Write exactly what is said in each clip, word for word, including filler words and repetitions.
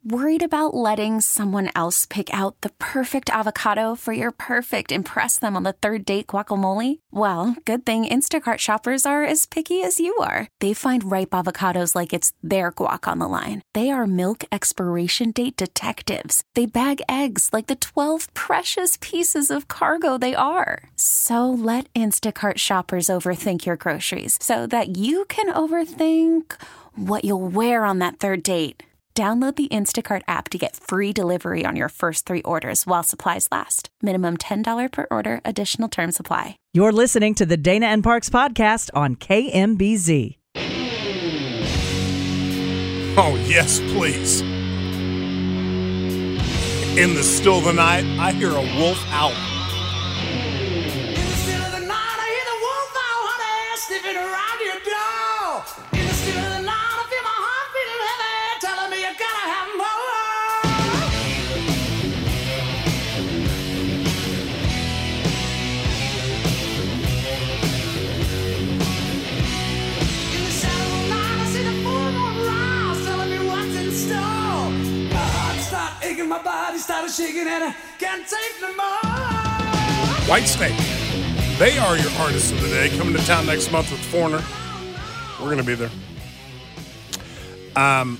Worried about letting someone else pick out the perfect avocado for your perfect impress them on the third date guacamole? Well, good thing Instacart shoppers are as picky as you are. They find ripe avocados like it's their guac on the line. They are milk expiration date detectives. They bag eggs like the twelve precious pieces of cargo they are. So let Instacart shoppers overthink your groceries so that you can overthink what you'll wear on that third date. Download the Instacart app to get free delivery on your first three orders while supplies last. Minimum ten dollars per order. Additional terms apply. You're listening to the Dana and Parks podcast on K M B Z. Oh, yes, please. In the still of the night, I hear a wolf owl. In the still of the night, I hear the wolf owl, honey, sniffing around your door. In the still of the night, I feel my heart beating heavy, telling me you gotta have more. In the shadow of the night, I see the full moon rise, telling me what's in store. My heart started aching, my body started shaking, and I can't take no more. Whitesnake. They are your artists of the day. Coming to town next month with Foreigner. We're going to be there. Um,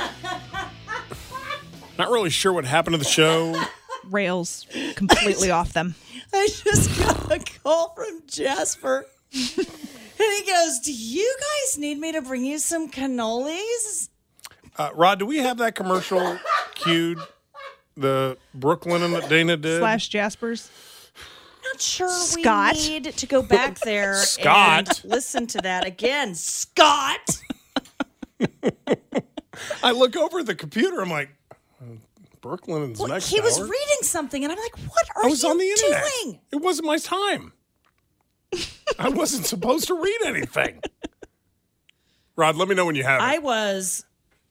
not really sure what happened to the show. Rails completely off them. I just got a call from Jasper. And he goes, do you guys need me to bring you some cannolis? Uh, Rod, do we have that commercial cued? The Brooklyn that Dana did? Slash Jaspers. Not sure Scott. we need to go back there Scott. and listen to that again. Scott! I look over at the computer. I'm like, uh, Brooklyn is Well, next he was hour? reading something, and I'm like, what are I was you on the internet. doing? It wasn't my time. I wasn't supposed to read anything. Rod, let me know when you have it. I was...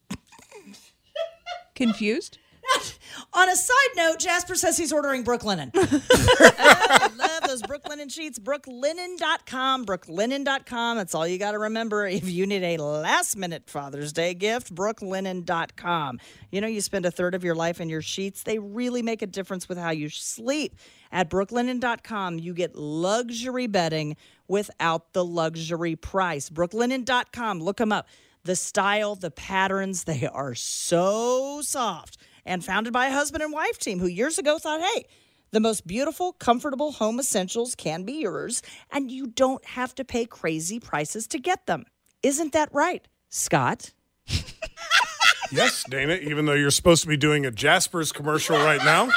Confused? On a side note, Jasper says he's ordering Brooklinen. I love those Brooklinen sheets. brooklinen dot com. brooklinen dot com. That's all you got to remember. If you need a last-minute Father's Day gift, brooklinen dot com. You know, you spend a third of your life in your sheets. They really make a difference with how you sleep. At brooklinen dot com, you get luxury bedding without the luxury price. brooklinen dot com. Look them up. The style, the patterns, they are so soft. And founded by a husband and wife team who years ago thought, hey, the most beautiful, comfortable home essentials can be yours, and you don't have to pay crazy prices to get them. Isn't that right, Scott? Yes, Dana, even though you're supposed to be doing a Jasper's commercial right now.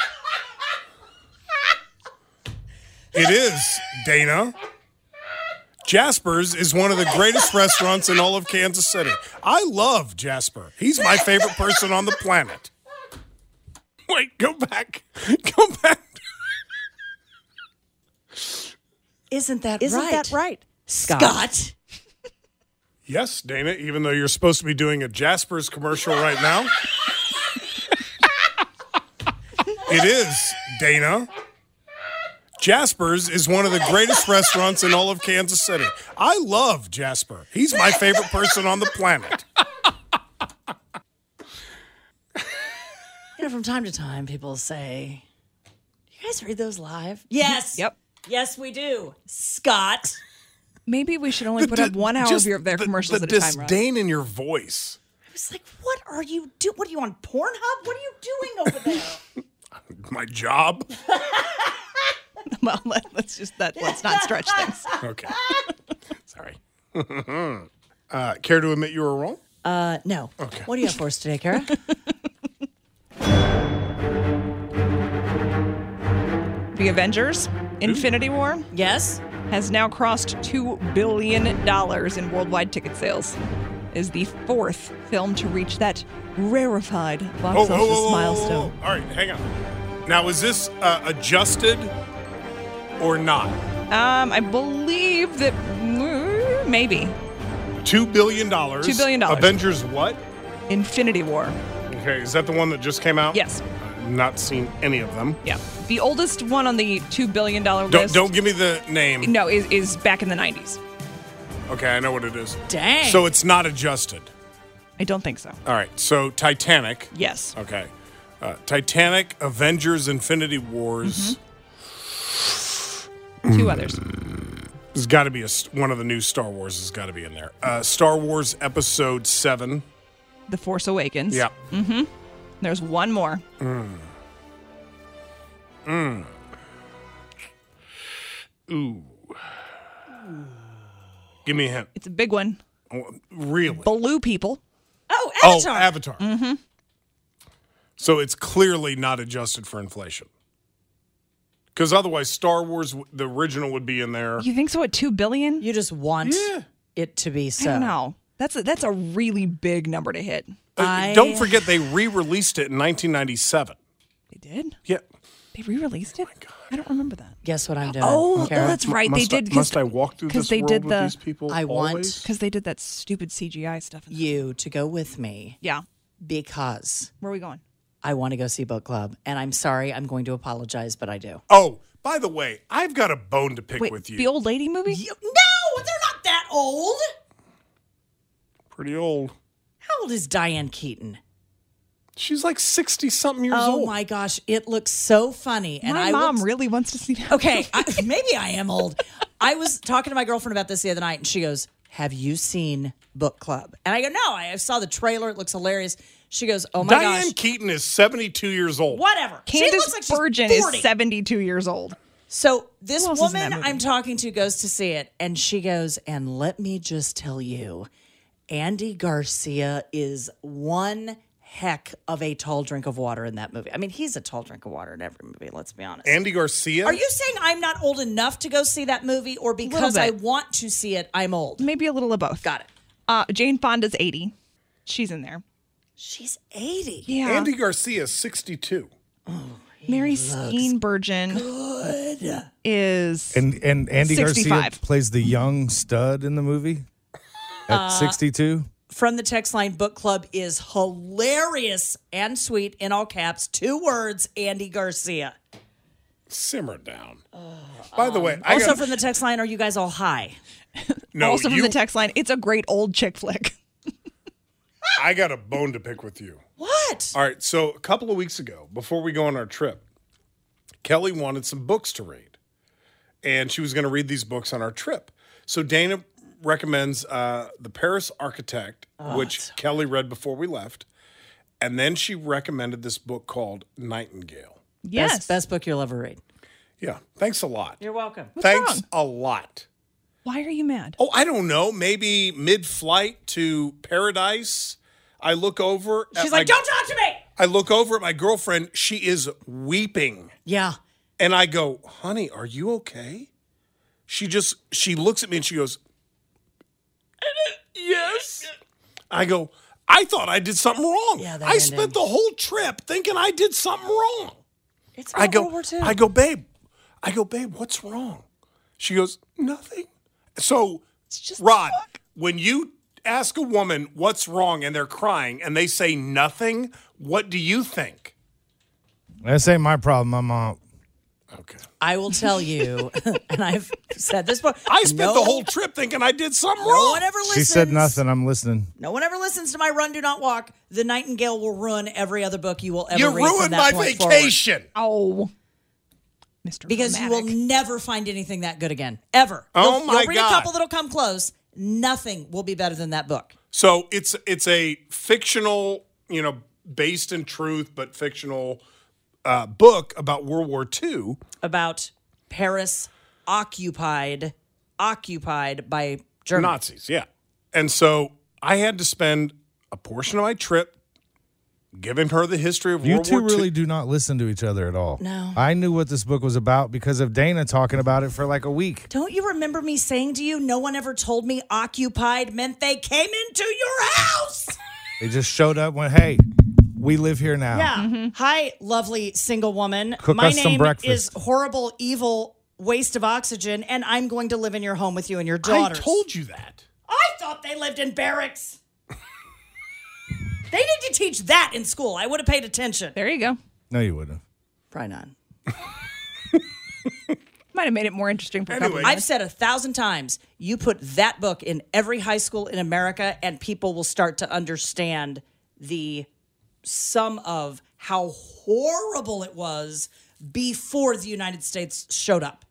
It is, Dana. Jasper's is one of the greatest restaurants in all of Kansas City. I love Jasper. He's my favorite person on the planet. Wait, go back. Go back. Isn't that Isn't right? that right, Scott? Scott? Yes, Dana, even though you're supposed to be doing a Jasper's commercial right now. It is, Dana. Jasper's is one of the greatest restaurants in all of Kansas City. I love Jasper. He's my favorite person on the planet. You know, from time to time, people say, "Do you guys read those live?" Yes. Yep. Yes, we do. Scott. Maybe we should only The put di- up one hour just of your, their the- commercials the at a time, Rob. disdain in your voice. I was like, "What are you doing? What are you on Pornhub? What are you doing over there?" My job. Well, let, let's just that. Let's not stretch things. Okay. Sorry. uh, care to admit you were wrong? Uh, no. Okay. What do you have for us today, Kara? The Avengers: Infinity War Yes. has now crossed two billion dollars in worldwide ticket sales. Is the fourth film to reach that rarefied box Oh, office oh, oh, oh, oh, milestone. oh. All right, hang on. Now, is this uh, adjusted or not? Um, I believe that mm, maybe Two billion dollars. Two billion dollars. Avengers what? Infinity War. Okay, is that the one that just came out? Yes. I've not seen any of them. Yeah. The oldest one on the two billion dollars Don't, list. don't give me the name. No, is, is back in the nineties. Okay, I know what it is. Dang. So it's not adjusted. I don't think so. All right, so Titanic. Yes. Okay. Uh, Titanic, Avengers, Infinity Wars. Mm-hmm. Two others. There's got to be a one of the new Star Wars has got to be in there. Uh, Star Wars Episode Seven. The Force Awakens. Yeah. Mm-hmm. There's one more. Mm. Mm. Ooh. Give me a hint. It's a big one. Oh, really? Blue people. Oh, Avatar. Oh, Avatar. Mm-hmm. So it's clearly not adjusted for inflation. Because otherwise, Star Wars, the original, would be in there. You think so at two billion dollars? You just want Yeah. it to be so. I don't know. That's a, that's a really big number to hit. Uh, I- Don't forget, they re-released it in nineteen ninety-seven. They did? Yeah. They re-released it? I don't remember that. Guess what I'm doing? Oh, Kara? that's right. Must they I, did. must I walk through this they world did with the, these people I want- always? Because they did that stupid C G I stuff. In you to go with me yeah. because Where are we going? I want to go see Book Club. And I'm sorry, I'm going to apologize, but I do. Oh, by the way, I've got a bone to pick Wait, with you. the old lady movie? You- no, they're not that old. Pretty old. How old is Diane Keaton? She's like sixty-something years Oh old. my gosh, it looks so funny. And My I will mom t- really wants to see that. Okay, I, maybe I am old. I was talking to my girlfriend about this the other night, and she goes, "Have you seen Book Club?" And I go, "No, I saw the trailer. It looks hilarious." She goes, "Oh my Diane gosh, Keaton is seventy-two years old. whatever." she Candace looks like she's Bergen forty. is seventy-two years old. So this Who else is in woman that movie? I'm talking to goes to see it, and she goes, "And let me just tell you, Andy Garcia is one heck of a tall drink of water in that movie. I mean, he's a tall drink of water in every movie, let's be honest." Andy Garcia? Are you saying I'm not old enough to go see that movie, or because bit. I want to see it, I'm old? Maybe a little of both. Got it. Uh, Jane Fonda's eighty. She's in there. She's eighty. Yeah. Andy Garcia is sixty-two. Mary Steenburgen is And and Andy Garcia sixty-five. plays the young stud in the movie at sixty-two. From the text line, Book Club is hilarious and sweet in all caps. Two words, Andy Garcia. Simmer down. By the way, I Also got, from the text line, are you guys all high? no, also from you, the text line. It's a great old chick flick. I got a bone to pick with you. What? All right, so a couple of weeks ago, before we go on our trip, Kelly wanted some books to read. And she was going to read these books on our trip. So Dana recommends uh, The Paris Architect, which Kelly read before we left. And then she recommended this book called Nightingale. Yes. Best, best book you'll ever read. Yeah, thanks a lot. You're welcome. thanks wrong? a lot. Why are you mad? Oh, I don't know. Maybe mid-flight to Paradise, I look over. at She's my- like, don't talk to me. I look over at my girlfriend. She is weeping. Yeah. And I go, honey, are you okay? She just, she looks at me and she goes, yes. I go, I thought I did something wrong. Yeah, that I ended. spent the whole trip thinking I did something wrong. It's I about go, World War Two. I go, babe, I go, babe, what's wrong? She goes, nothing. So, Rod, when you ask a woman what's wrong and they're crying and they say nothing, what do you think? This ain't my problem. My mom. Okay. I will tell you, and I've said this before. I spent no, the whole trip thinking I did something No wrong. one ever listens. She said nothing. I'm listening. No one ever listens to my Run, Do Not Walk. The Nightingale will ruin every other book you will ever You read from ruined that my point forward. vacation. Oh. Mister Because you will Dramatic. never find anything that good again. Ever. Oh, you'll, my you'll read God. a couple that'll come close. Nothing will be better than that book. So it's it's a fictional, you know, based in truth, but fictional uh, book about World War Two. About Paris occupied, occupied by Germany. Nazis, yeah. And so I had to spend a portion of my trip giving her the history of You World two War Two. really do not listen to each other at all. No. I knew what this book was about because of Dana talking about it for like a week. Don't you remember me saying to you, no one ever told me occupied meant they came into your house? They just showed up and went, hey, we live here now. Yeah. Hi, lovely single woman. Cook My us some name breakfast. is horrible, evil waste of oxygen, and I'm going to live in your home with you and your I daughters. told you that. I thought they lived in barracks. They need to teach that in school. I would have paid attention. There you go. No, you wouldn't. Probably not. Might have made it more interesting for a couple Anyway. of I've minutes. said a thousand times, you put that book in every high school in America, and people will start to understand the sum of how horrible it was before the United States showed up.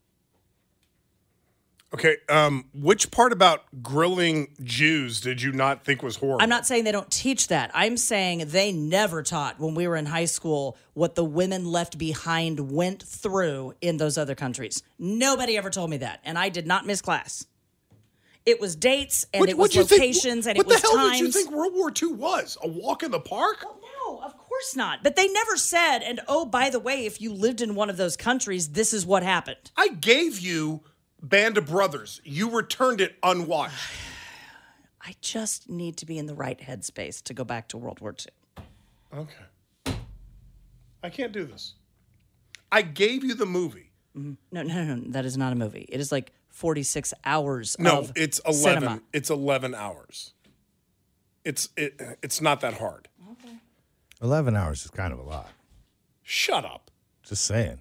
Okay, um, which part about grilling Jews did you not think was horrible? I'm not saying they don't teach that. I'm saying they never taught when we were in high school what the women left behind went through in those other countries. Nobody ever told me that, and I did not miss class. It was dates, and What- it was what'd you think- locations, and what it was the hell times. did you think World War Two was? A walk in the park? No, of course not. But they never said, and oh, by the way, if you lived in one of those countries, this is what happened. I gave you Band of Brothers. You returned it unwatched. I just need to be in the right headspace to go back to World War Two. Okay. I can't do this. I gave you the movie. No, no, no, no, that is not a movie. It is like forty-six hours No, of it's eleven. cinema. It's eleven hours. It's it. It's not that hard. eleven hours is kind of a lot. Shut up. Just saying.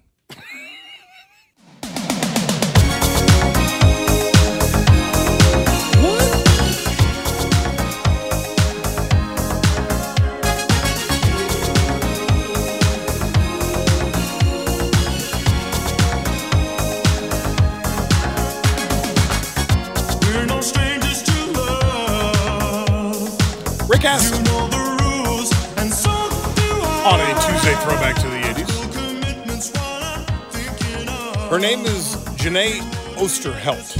We're no strangers to love. Rick Astley You know the rules, and so do I. on a Tuesday throwback to the eighties. Commitment's what I'm thinking of. Her name is Janae Osterhelt.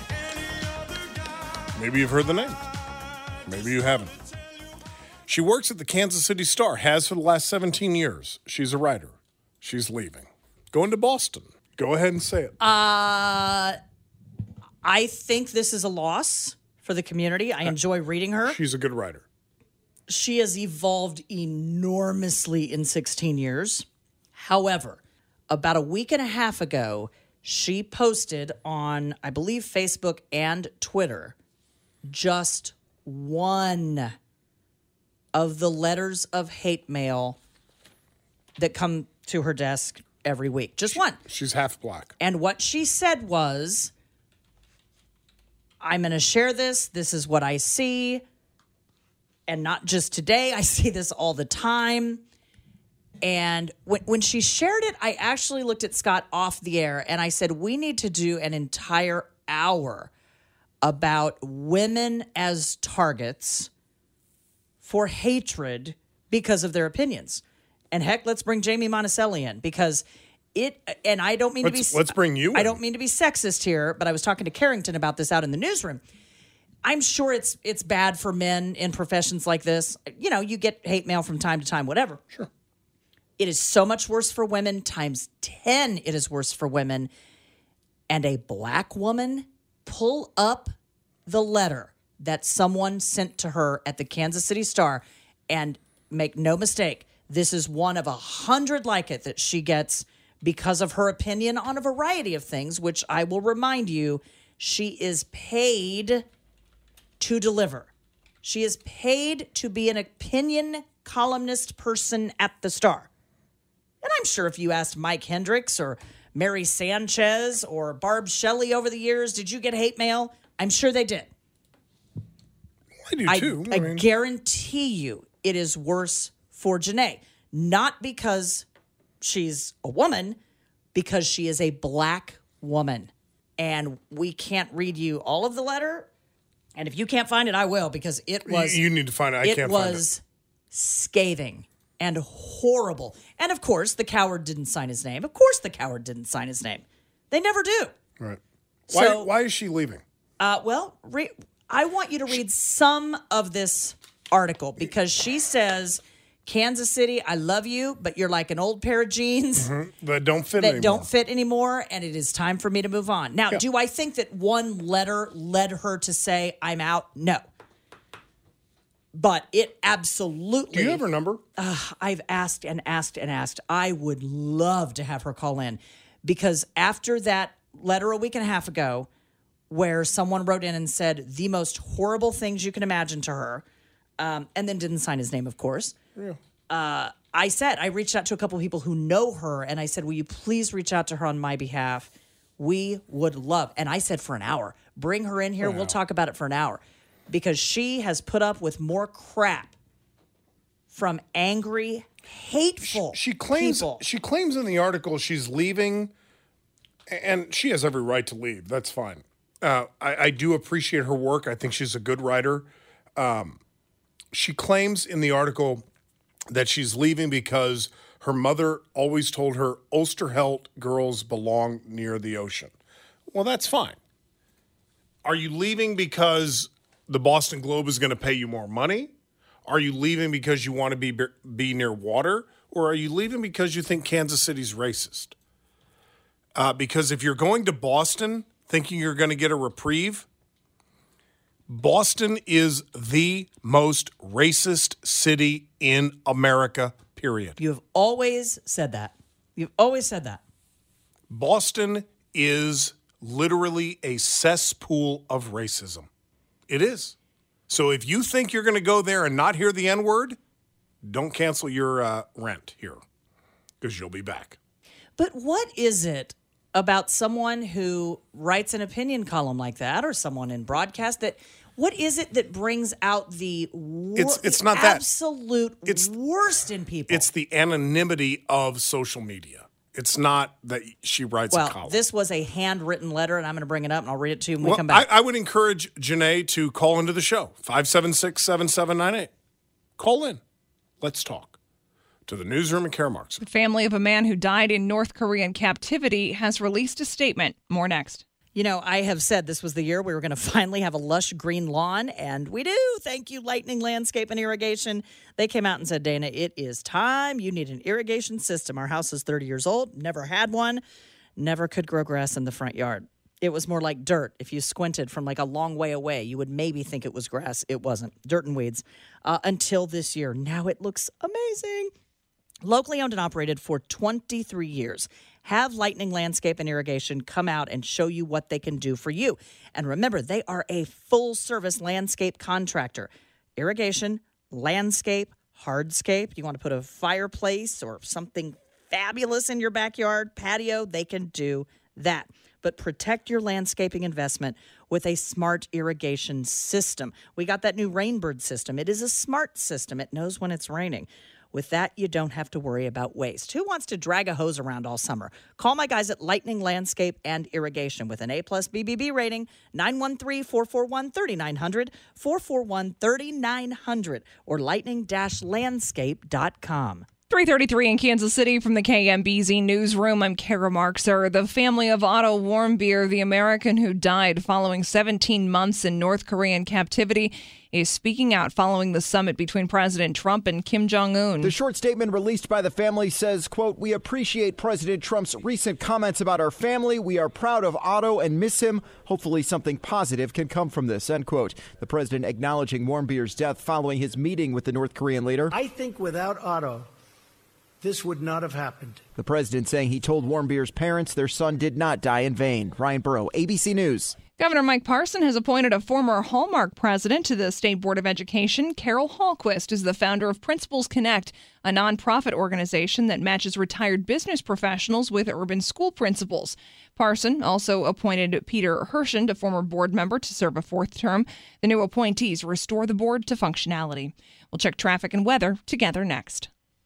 Maybe you've heard the name. Maybe you haven't. She works at the Kansas City Star, has for the last seventeen years. She's a writer. She's leaving. Going to Boston. Go ahead and say it. Uh, I think this is a loss for the community. I enjoy reading her. She's a good writer. She has evolved enormously in sixteen years. However, about a week and a half ago, she posted on, I believe, Facebook and Twitter, just one of the letters of hate mail that come to her desk every week. Just one. She's half black. And what she said was, I'm going to share this. This is what I see. And not just today. I see this all the time. And when, when she shared it, I actually looked at Scott off the air and I said, we need to do an entire hour about women as targets for hatred because of their opinions. And heck, let's bring Jamie Monticelli in because it, and I don't mean Let's, to be, let's bring you I in. don't mean to be sexist here, but I was talking to Carrington about this out in the newsroom. I'm sure it's it's bad for men in professions like this. You know, you get hate mail from time to time, whatever. Sure. It is so much worse for women, times ten it is worse for women. And a black woman, pull up the letter that someone sent to her at the Kansas City Star, and make no mistake, this is one of a hundred like it that she gets because of her opinion on a variety of things, which I will remind you, she is paid to deliver. She is paid to be an opinion columnist person at the Star. And I'm sure if you asked Mike Hendricks or Mary Sanchez or Barb Shelley over the years, did you get hate mail? I'm sure they did. I do I, too. I mean, guarantee you it is worse for Janae. Not because she's a woman, because she is a black woman. And we can't read you all of the letter. And if you can't find it, I will, because it was you need to find it. I it can't find it. was scathing and horrible. And of course, the coward didn't sign his name. Of course, the coward didn't sign his name. They never do. Right. Why, So- why is she leaving? Uh, well, re- I want you to read some of this article because she says, Kansas City, I love you, but you're like an old pair of jeans That don't fit that anymore. don't fit anymore, and it is time for me to move on. Now, Yeah. do I think that one letter led her to say, I'm out? No. But it absolutely... Do you have her number? I've asked and asked and asked. I would love to have her call in because after that letter a week and a half ago where someone wrote in and said the most horrible things you can imagine to her, um, and then didn't sign his name, of course, Yeah. uh, I said, I reached out to a couple of people who know her, and I said, will you please reach out to her on my behalf? we would love. And I said for an hour. Bring her in here. Wow. We'll talk about it for an hour. Because she has put up with more crap from angry, hateful she, she claims people. She claims in the article she's leaving, and she has every right to leave. That's fine. Uh, I, I do appreciate her work. I think she's a good writer. Um, she claims in the article that she's leaving because her mother always told her Osterheld girls belong near the ocean. Well, that's fine. Are you leaving because the Boston Globe is going to pay you more money? Are you leaving because you want to be be near water? Or are you leaving because you think Kansas City's racist? Uh, because if you're going to Boston thinking you're going to get a reprieve, Boston is the most racist city in America, period. You've always said that. You've always said that. Boston is literally a cesspool of racism. It is. So if you think you're going to go there and not hear the N-word, don't cancel your uh, rent here because you'll be back. But what is it about someone who writes an opinion column like that or someone in broadcast that what is it that brings out the, wor- it's, it's the not that. absolute it's, worst in people? It's the anonymity of social media. It's not that she writes well, a column. This was a handwritten letter, and I'm going to bring it up, and I'll read it to you when well, we come back. I, I would encourage Janae to call into the show, five seven six, seven seven nine eight. Call in. Let's talk. To the newsroom in Karamark. The family of a man who died in North Korean captivity has released a statement. More next. You know, I have said this was the year we were going to finally have a lush green lawn, and we do. Thank you, Lightning Landscape and Irrigation. They came out and said, Dana, it is time. You need an irrigation system. Our house is thirty years old, never had one, never could grow grass in the front yard. It was more like dirt. If you squinted from like a long way away, you would maybe think it was grass. It wasn't. Dirt and weeds. Uh, until this year. Now it looks amazing. Locally owned and operated for twenty-three years. Have Lightning Landscape and Irrigation come out and show you what they can do for you. And remember, they are a full-service landscape contractor. Irrigation, landscape, hardscape. You want to put a fireplace or something fabulous in your backyard, patio, they can do that. But protect your landscaping investment with a smart irrigation system. We got that new Rainbird system. It is a smart system. It knows when it's raining. With that, you don't have to worry about waste. Who wants to drag a hose around all summer? Call my guys at Lightning Landscape and Irrigation with an A-plus B B B rating, nine one three, four four one, three nine zero zero, four four one, three nine zero zero, or lightning dash landscape dot com. three thirty-three in Kansas City from the K M B Z Newsroom. I'm Kara Markser. The family of Otto Warmbier, the American who died following seventeen months in North Korean captivity, is speaking out following the summit between President Trump and Kim Jong-un. The short statement released by the family says, quote, "We appreciate President Trump's recent comments about our family. We are proud of Otto and miss him. Hopefully something positive can come from this," end quote. The president acknowledging Warmbier's death following his meeting with the North Korean leader. I think without Otto, this would not have happened. The president saying he told Warmbier's parents their son did not die in vain. Ryan Burrow, A B C News. Governor Mike Parson has appointed a former Hallmark president to the State Board of Education. Carol Hallquist is the founder of Principals Connect, a nonprofit organization that matches retired business professionals with urban school principals. Parson also appointed Peter Hershend, a former board member, to serve a fourth term. The new appointees restore the board to functionality. We'll check traffic and weather together next.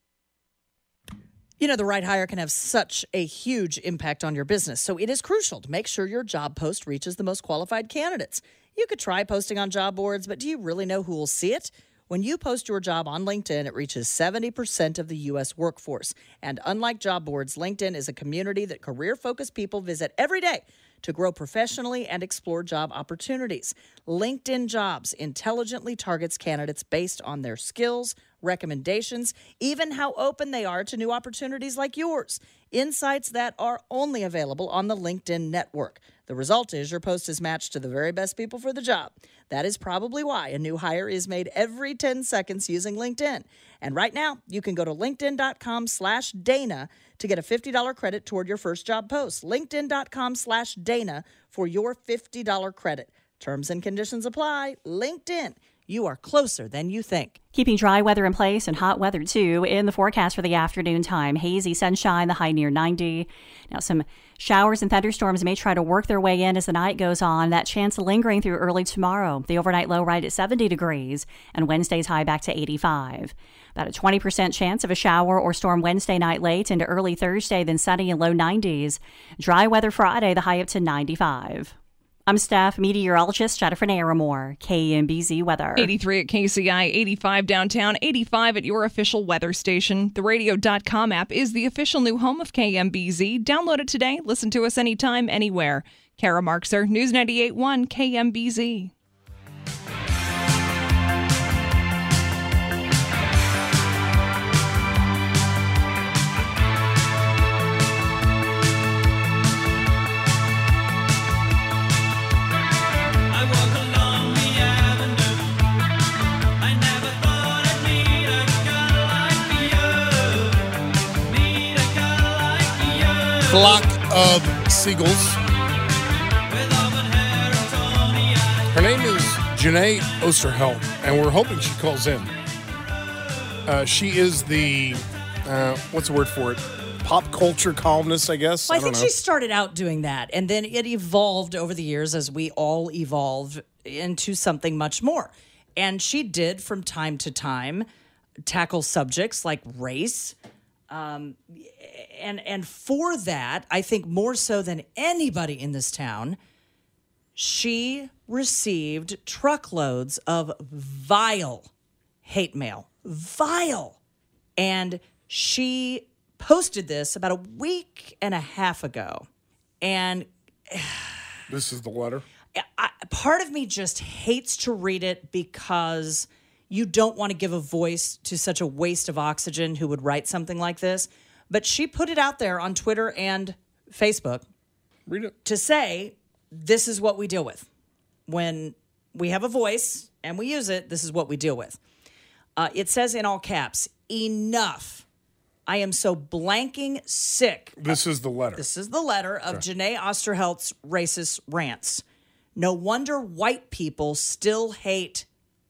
You know, the right hire can have such a huge impact on your business, so it is crucial to make sure your job post reaches the most qualified candidates. You could try posting on job boards, but do you really know who will see it? When you post your job on LinkedIn, it reaches seventy percent of the U S workforce. And unlike job boards, LinkedIn is a community that career-focused people visit every day to grow professionally and explore job opportunities. LinkedIn Jobs intelligently targets candidates based on their skills, recommendations, even how open they are to new opportunities like yours. Insights that are only available on the LinkedIn network. The result is your post is matched to the very best people for the job. That is probably why a new hire is made every ten seconds using LinkedIn. And right now, you can go to linkedin.com slash Dana to get a fifty dollars credit toward your first job post. LinkedIn.com slash Dana for your fifty dollars credit. Terms and conditions apply. LinkedIn, You are closer than you think. Keeping dry weather in place and hot weather, too, in the forecast for the afternoon time. Hazy sunshine, the high near ninety. Now, some showers and thunderstorms may try to work their way in as the night goes on. That chance lingering through early tomorrow. The overnight low right at seventy degrees, and Wednesday's high back to eighty-five. About a twenty percent chance of a shower or storm Wednesday night late into early Thursday, then sunny and low nineties. Dry weather Friday, the high up to ninety-five. I'm staff meteorologist Jennifer Naramore, K M B Z Weather. eighty-three at K C I, eighty-five downtown, eighty-five at your official weather station. The radio dot com app is the official new home of K M B Z. Download it today. Listen to us anytime, anywhere. Kara Markser, News ninety-eight point one K M B Z. Flock of seagulls. Her name is Janae Osterheld, and we're hoping she calls in. Uh, she is the, uh, what's the word for it? Pop culture columnist, I guess. Well, I, I don't think know. she started out doing that, and then it evolved over the years as we all evolve into something much more. And she did, from time to time, tackle subjects like race. Um, and and for that, I think more so than anybody in this town, she received truckloads of vile hate mail. Vile. And she posted this about a week and a half ago. And this is the letter. I, part of me just hates to read it because you don't want to give a voice to such a waste of oxygen who would write something like this. But she put it out there on Twitter and Facebook. Read it. To say, this is what we deal with. When we have a voice and we use it, this is what we deal with. Uh, it says in all caps, enough. I am so blanking sick. This is the letter. This is the letter of Okay. Janae Osterheld's racist rants. No wonder white people still hate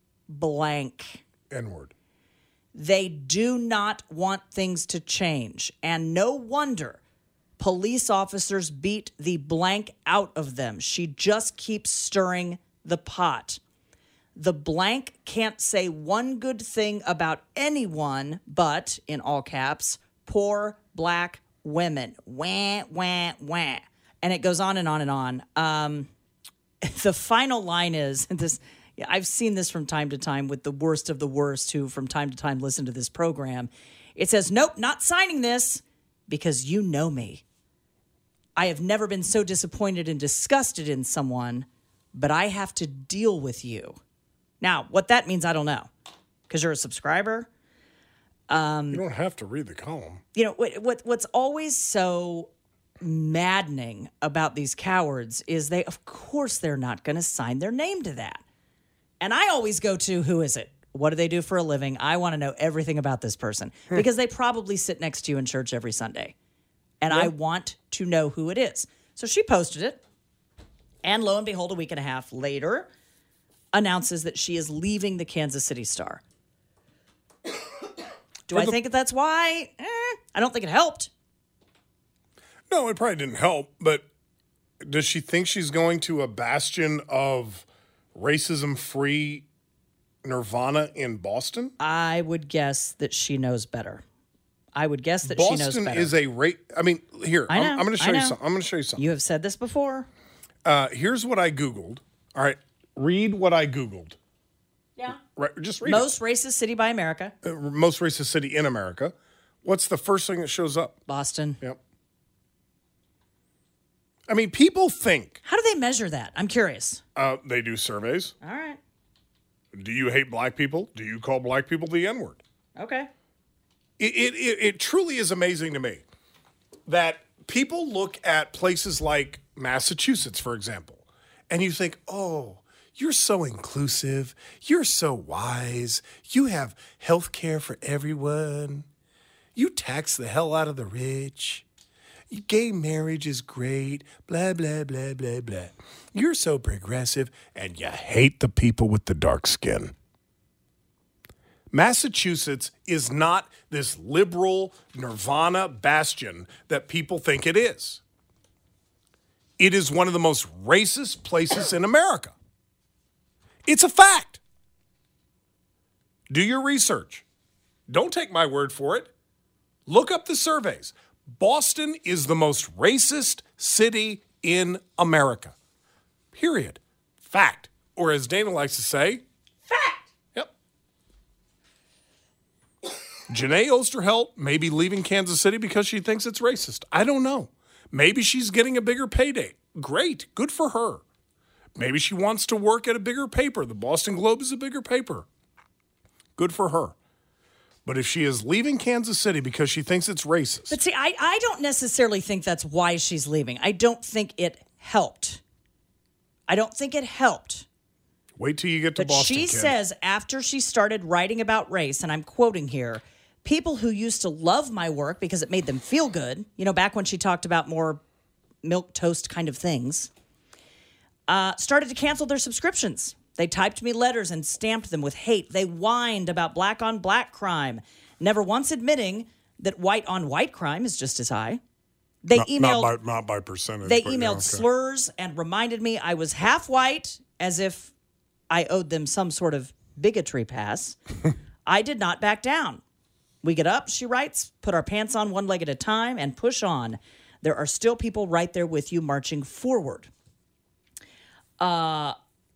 blank. N-word. They do not want things to change. And no wonder police officers beat the blank out of them. She just keeps stirring the pot. The blank can't say one good thing about anyone but, in all caps, poor black women. Wah, wah, wah. And it goes on and on and on. Um, the final line is this. Yeah, I've seen this from time to time with the worst of the worst who from time to time listen to this program. It says, nope, not signing this because you know me. I have never been so disappointed and disgusted in someone, but I have to deal with you. Now, what that means, I don't know, because you're a subscriber. Um, you don't have to read the column. You know, what, what what's always so maddening about these cowards is they, of course, they're not going to sign their name to that. And I always go to, who is it? What do they do for a living? I want to know everything about this person because they probably sit next to you in church every Sunday. And Yeah. I want to know who it is. So she posted it. And lo and behold, a week and a half later, announces that she is leaving the Kansas City Star. Do For I the- think that's why? Eh, I don't think it helped. No, it probably didn't help, but does she think she's going to a bastion of racism-free Nirvana in Boston? I would guess that she knows better. I would guess that she knows Boston better. is a rate. I mean, here, I know, I'm, I'm going to I show you know. something. I'm going to show you something. You have said this before. Uh, here's what I Googled. All right, read what I Googled. Yeah. Right, just read Most racist city by America. it. Uh, most racist city in America. What's the first thing that shows up? Boston. Yep. I mean, people think How do they measure that? I'm curious. uh, they do surveys. All right. Do you hate black people? Do you call black people the N-word? Okay. It, it, it, it truly is amazing to me that people look at places like Massachusetts, for example, and you think, oh, you're so inclusive. You're so wise. You have health care for everyone. You tax the hell out of the rich. Gay marriage is great. Blah, blah, blah, blah, blah. You're so progressive, and you hate the people with the dark skin. Massachusetts is not this liberal nirvana bastion that people think it is. It is one of the most racist places in America. It's a fact. Do your research. Don't take my word for it. Look up the surveys. Boston is the most racist city in America. Period. Fact. Or as Dana likes to say, fact. Yep. Janae Osterhelt may be leaving Kansas City because she thinks it's racist. I don't know. Maybe she's getting a bigger payday. Great. Good for her. Maybe she wants to work at a bigger paper. The Boston Globe is a bigger paper. Good for her. But if she is leaving Kansas City because she thinks it's racist. But see, I, I don't necessarily think that's why she's leaving. I don't think it helped. I don't think it helped. Wait till you get to but Boston, she kid. says after she started writing about race, and I'm quoting here, people who used to love my work because it made them feel good, you know, back when she talked about more milk toast kind of things, uh, started to cancel their subscriptions. They typed me letters and stamped them with hate. They whined about black on black crime, never once admitting that white on white crime is just as high. They not, emailed not by, not by percentage. They but emailed yeah, okay. slurs and reminded me I was half white, as if I owed them some sort of bigotry pass. I did not back down. We get up, she writes, put our pants on one leg at a time and push on. There are still people right there with you marching forward. Uh,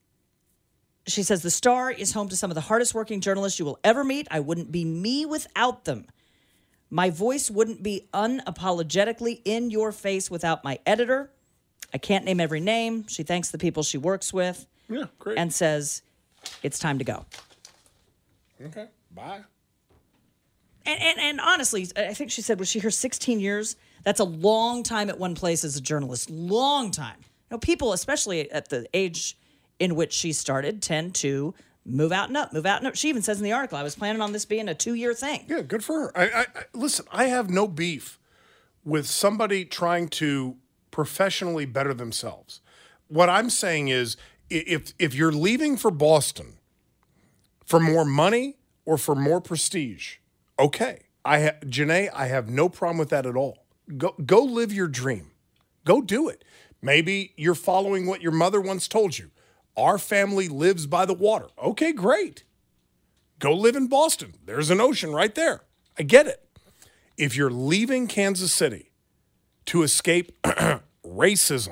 she says, the Star is home to some of the hardest working journalists you will ever meet. I wouldn't be me without them. My voice wouldn't be unapologetically in your face without my editor. I can't name every name. She thanks the people she works with. Yeah, great. And says, it's time to go. Okay, bye. And, and and honestly, I think she said, was she here sixteen years? That's a long time at one place as a journalist. Long time. You know, people, especially at the age in which she started, tend to move out and up, move out and up. She even says in the article, I was planning on this being a two-year thing. Yeah, good for her. I, I, I listen, I have no beef with somebody trying to professionally better themselves. What I'm saying is, if if you're leaving for Boston for more money or for more prestige, okay. I ha- Janae, I have no problem with that at all. Go go live your dream. Go do it. Maybe you're following what your mother once told you. Our family lives by the water. Okay, great. Go live in Boston. There's an ocean right there. I get it. If you're leaving Kansas City to escape racism,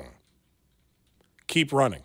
keep running.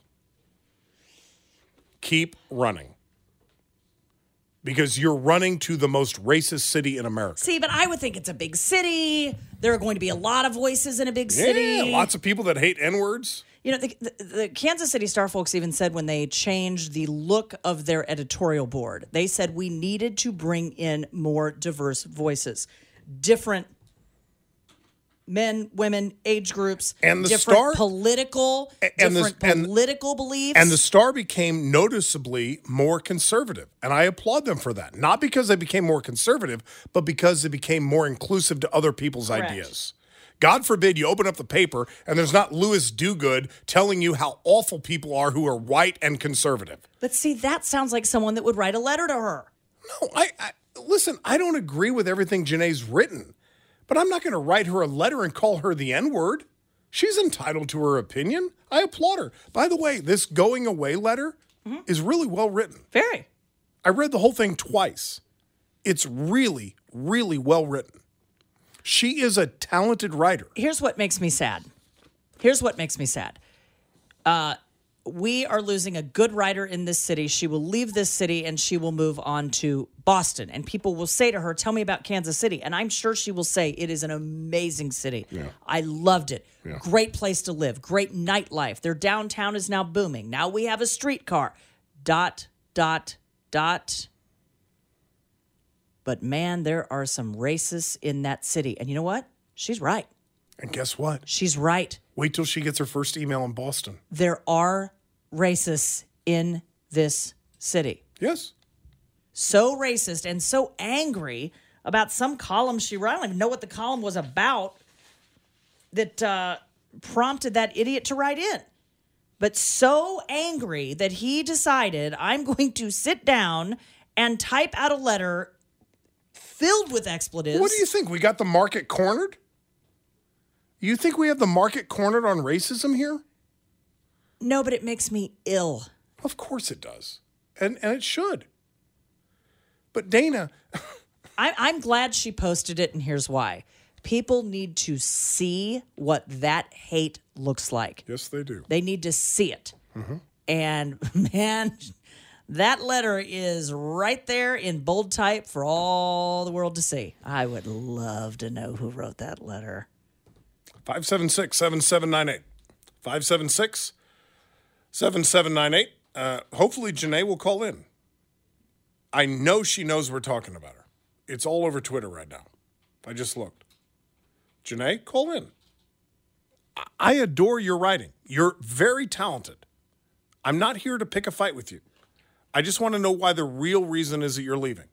Keep running. Because you're running to the most racist city in America. See, but I would think it's a big city. There are going to be a lot of voices in a big city. Yeah, lots of people that hate N-words. You know, the, the, the Kansas City Star folks even said when they changed the look of their editorial board, they said we needed to bring in more diverse voices. Different men, women, age groups, and the different Star, political, and different the, and, political beliefs. And the Star became noticeably more conservative, and I applaud them for that. Not because they became more conservative, but because they became more inclusive to other people's Correct. ideas. God forbid you open up the paper and there's not Louis Dogood telling you how awful people are who are white and conservative. But see, that sounds like someone that would write a letter to her. No, I, I listen, I don't agree with everything Janae's written, but I'm not going to write her a letter and call her the N-word. She's entitled to her opinion. I applaud her. By the way, this going away letter mm-hmm. is really well written. Very. I read the whole thing twice. It's really, really well written. She is a talented writer. Here's what makes me sad. Here's what makes me sad. Uh, we are losing a good writer in this city. She will leave this city and she will move on to Boston. And people will say to her, tell me about Kansas City. And I'm sure she will say it is an amazing city. Yeah. I loved it. Yeah. Great place to live. Great nightlife. Their downtown is now booming. Now we have a streetcar. Dot, dot, dot. But man, there are some racists in that city. And you know what? She's right. And guess what? She's right. Wait till she gets her first email in Boston. There are racists in this city. Yes. So racist and so angry about some column she wrote. I don't even know what the column was about that uh, prompted that idiot to write in. But so angry that he decided, I'm going to sit down and type out a letter filled with expletives. What do you think? We got the market cornered? You think we have the market cornered on racism here? No, but it makes me ill. Of course it does. And and it should. But Dana... I, I'm glad she posted it, and here's why. People need to see what that hate looks like. Yes, they do. They need to see it. Mm-hmm. And, man, that letter is right there in bold type for all the world to see. I would love to know who wrote that letter. five seven six, seven seven nine eight. five seven six, seven seven nine eight. Uh, hopefully, Janae will call in. I know she knows we're talking about her. It's all over Twitter right now. I just looked. Janae, call in. I adore your writing. You're very talented. I'm not here to pick a fight with you. I just want to know why the real reason is that you're leaving.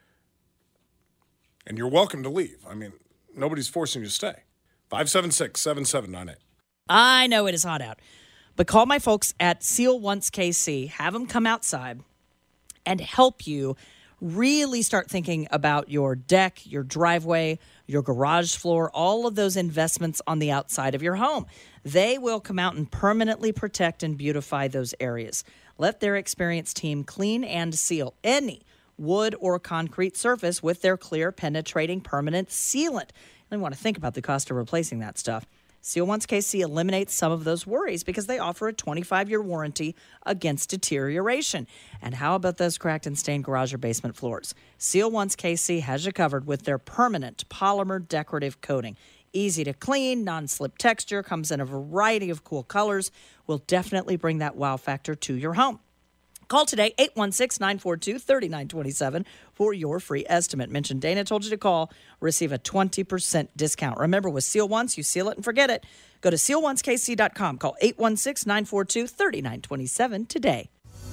And you're welcome to leave. I mean, nobody's forcing you to stay. five seven six, seven seven nine eight. I know it is hot out, but call my folks at Seal Once K C. Have them come outside and help you really start thinking about your deck, your driveway, your garage floor, all of those investments on the outside of your home. They will come out and permanently protect and beautify those areas. Let their experienced team clean and seal any wood or concrete surface with their clear, penetrating, permanent sealant. You want to think about the cost of replacing that stuff. Seal Once K C eliminates some of those worries because they offer a twenty-five year warranty against deterioration. And how about those cracked and stained garage or basement floors? Seal Once K C has you covered with their permanent polymer decorative coating. Easy to clean, non-slip texture, comes in a variety of cool colors. Will definitely bring that wow factor to your home. Call today, eight one six, nine four two, three nine two seven for your free estimate. Mention Dana told you to call. Receive a twenty percent discount. Remember, with Seal Once, you seal it and forget it. Go to seal once k c dot com. Call eight one six, nine four two, three nine two seven today.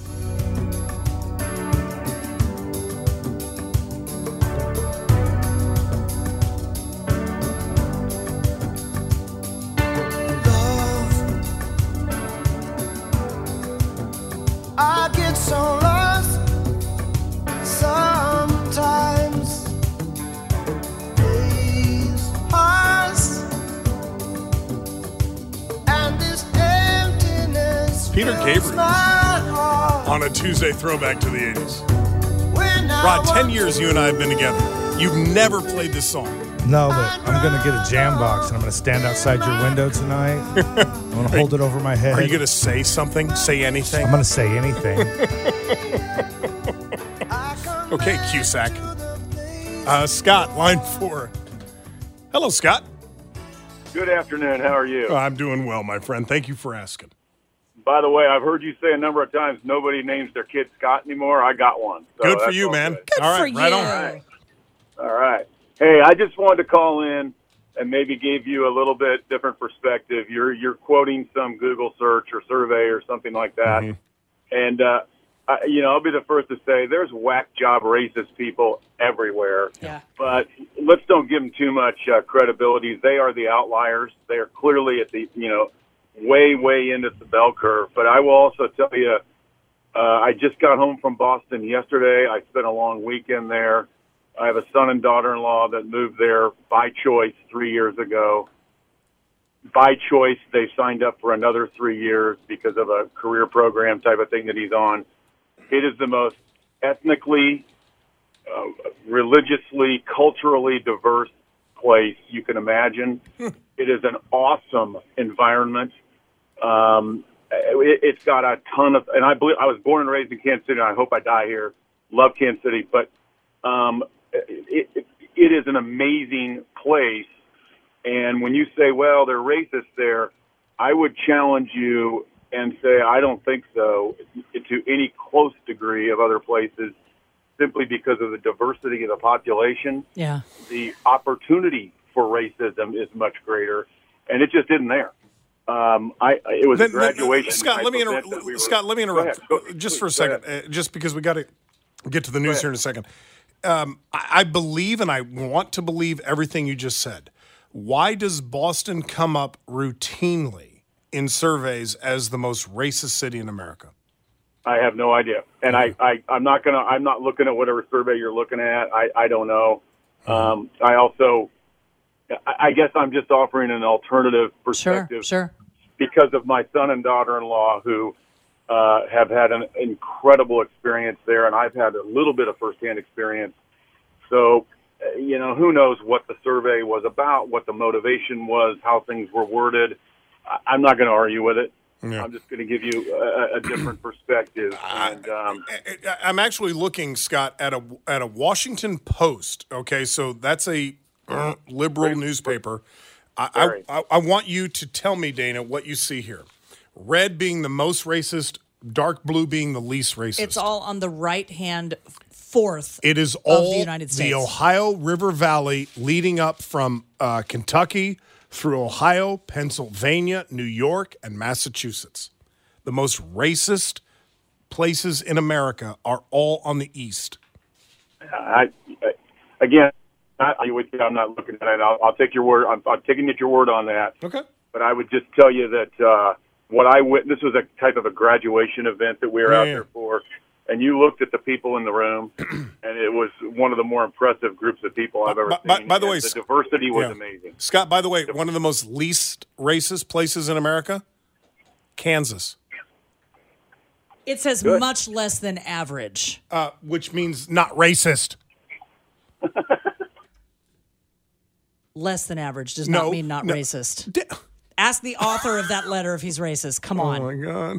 I get so lost sometimes. Days pass, and this emptiness Peter fills Gabriel my heart. on a Tuesday throwback to the eighties. When I Rod, ten want years you and I have been together. You've never played this song. No, but I'm going to get a jam box and I'm going to stand outside your window tonight. I'm going to hold it over my head. Are you going to say something? Say anything? I'm going to say anything. Okay, Cusack. Uh, Scott, line four. Hello, Scott. Good afternoon. How are you? Oh, I'm doing well, my friend. Thank you for asking. By the way, I've heard you say a number of times nobody names their kid Scott anymore. I got one. So good for that's you, all man. Good. Good all for right, right you. on. All right. All right. Hey, I just wanted to call in and maybe give you a little bit different perspective. You're you're quoting some Google search or survey or something like that, Mhm. and uh, I, you know I'll be the first to say there's whack job racist people everywhere. Yeah. But let's don't give them too much uh, credibility. They are the outliers. They are clearly at the you know way way into the bell curve. But I will also tell you, uh, I just got home from Boston yesterday. I spent a long weekend there. I have a son and daughter-in-law that moved there by choice three years ago. By choice, they signed up for another three years because of a career program type of thing that he's on. It is the most ethnically, uh, religiously, culturally diverse place you can imagine. It is an awesome environment. Um, it, it's got a ton of, and I believe I was born and raised in Kansas City, and I hope I die here. Love Kansas City, but um, it, it, it is an amazing place. And when you say, well, they're racist there, I would challenge you and say, I don't think so, to any close degree of other places, simply because of the diversity of the population. Yeah. The opportunity for racism is much greater, and it just isn't there. Um, I it was Then- a graduation. then- Scott, let me type interrupt. event that we were- Scott, let me Go interrupt ahead. Go- just please, for a go second, ahead. uh, just because we got to get to the news here in a second. Um, I, I believe, and I want to believe everything you just said. Why does Boston come up routinely in surveys as the most racist city in America? I have no idea. And I, I, I'm not going to, I'm not looking at whatever survey you're looking at. I, I don't know. Um, I also, I, I guess I'm just offering an alternative perspective. Sure, sure. Because of my son and daughter-in-law who uh, have had an incredible experience there, and I've had a little bit of firsthand experience. So, uh, you know, who knows what the survey was about, what the motivation was, how things were worded. I, I'm not going to argue with it. Yeah. I'm just going to give you a, a different perspective. And, um, I, I'm actually looking, Scott, at a at a Washington Post. Okay, so that's a uh, liberal newspaper. I, I, I want you to tell me, Dana, what you see here. Red being the most racist, dark blue being the least racist. It's all on the right-hand fourth It is all of the United States. The Ohio River Valley leading up from uh, Kentucky through Ohio, Pennsylvania, New York, and Massachusetts. The most racist places in America are all on the east. I, I again, I, with you, I'm not looking at it. I'll, I'll take your word. I'm, I'm taking at your word on that. Okay. But I would just tell you that uh, what I wit- this was a type of a graduation event that we were yeah, out yeah. there for, and you looked at the people in the room, and it was one of the more impressive groups of people I've ever by, seen. By, by the and way, the diversity was yeah. amazing. Scott, by the way, one of the most least racist places in America, Kansas. It says Good. much less than average. Uh, which means not racist. Less than average does No, not mean not no. racist. D- Ask the author of that letter if he's racist. Come on. Oh, my God.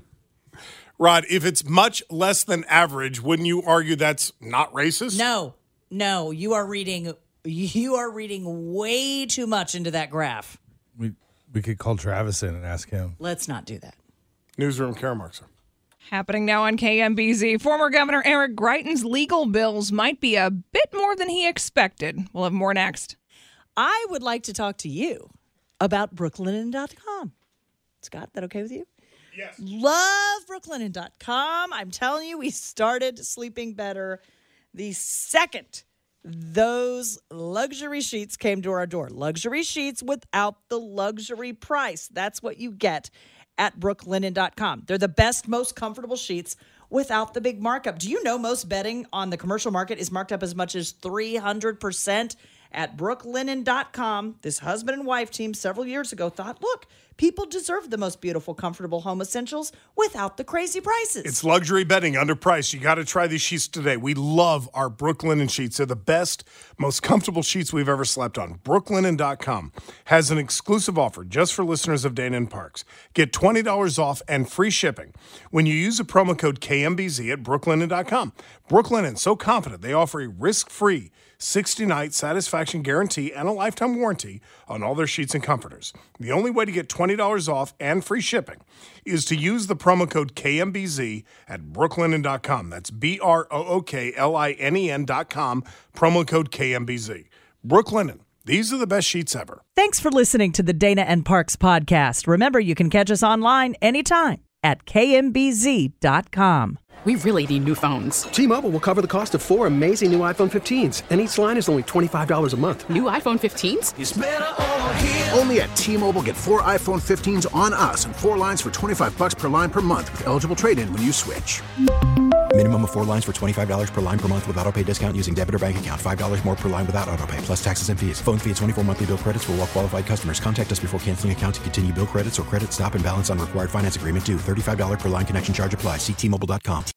Rod, if it's much less than average, wouldn't you argue that's not racist? No, no, you are reading. You are reading way too much into that graph. We we could call Travis in and ask him. Let's not do that. Newsroom Kara Markser. Happening now on K M B Z. Former Governor Eric Greitens' legal bills might be a bit more than he expected. We'll have more next. I would like to talk to you about brooklinen dot com. Scott, that okay with you? Yes. Love brooklinen dot com. I'm telling you, we started sleeping better the second those luxury sheets came to our door. Luxury sheets without the luxury price. That's what you get at brooklinen dot com. They're the best, most comfortable sheets without the big markup. Do you know most bedding on the commercial market is marked up as much as three hundred percent? At brooklinen dot com, this husband and wife team several years ago thought, look, people deserve the most beautiful, comfortable home essentials without the crazy prices. It's luxury bedding, underpriced. You got to try these sheets today. We love our Brooklinen sheets. They're the best, most comfortable sheets we've ever slept on. brooklinen dot com has an exclusive offer just for listeners of Dana and Parks. Get twenty dollars off and free shipping when you use the promo code K M B Z at brooklinen dot com. Brooklinen, so confident they offer a risk-free sixty-night satisfaction guarantee and a lifetime warranty on all their sheets and comforters. The only way to get twenty dollars off and free shipping is to use the promo code K M B Z at brooklinen dot com. That's B R O O K L I N E N dot com, promo code K M B Z. Brooklinen, these are the best sheets ever. Thanks for listening to the Dana and Parks podcast. Remember, you can catch us online anytime at K M B Z dot com. We really need new phones. T-Mobile will cover the cost of four amazing new iPhone fifteens, and each line is only twenty-five dollars a month. New iPhone fifteens? It's better over here. Only at T-Mobile, get four iPhone fifteens on us and four lines for twenty-five dollars per line per month with eligible trade-in when you switch. Minimum of four lines for twenty-five dollars per line per month with autopay discount using debit or bank account. five dollars more per line without autopay, plus taxes and fees. Phone fee at twenty-four monthly bill credits for well-qualified customers. Contact us before canceling account to continue bill credits or credit stop and balance on required finance agreement due. thirty-five dollars per line connection charge applies. See T Mobile dot com.